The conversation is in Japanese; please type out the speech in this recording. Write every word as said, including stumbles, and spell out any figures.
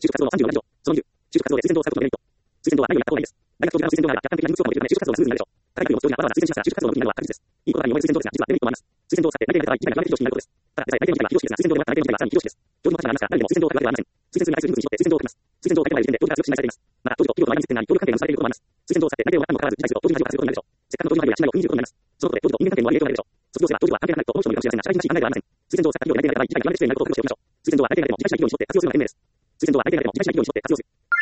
就職活動のさんじゅうよん割以上。そのに就職活動で推薦状を使うことのメリット。推薦状は内容によった方がいいです。大学教授からの推薦状があれば、客観的な技術をも得るため就職活動がスムーズになるでしょう。高い給与も上手なわざわざ推薦しました就職活動の意味なのは確実です。いいことに思える推薦状ですが、実はデメリットもあります。推薦状を使って内定が出た場合、一概にアドバンテージ上司になることです。ただ、デザイ内定の時は非常識ですが、推薦状では内定の時はさらに非常識です。教授の価値がありますが、誰でも推薦状を書くわけではありません。推薦数に対する人数に絞って推薦状を書きます。推薦状を書いてもらえる時点で教授が強く信頼されています。また、教授と企業との間に接点があり、協力関係が結ばれていることもあります。推薦状を使って内定を書くにもかかわらず、理解すると教授に恥をかかせることになるでしょう。せっかくの教授の配慮や信頼を踏みにじることになります。そのことで、教授と人間関係の悪い影響が出るでしょう。卒業生は教授は関係がないと思う人もいるかもしれませんが、社会人らしい考えではありません。推薦状を使った企業で内定が出た場合、一概にアドバンテージになることを覚悟しておきましょう。推薦状は内定が出ても自害しない企業に絞って活用するのが賢明です。推薦状は内定が出ても自害しない企業に絞って活用する。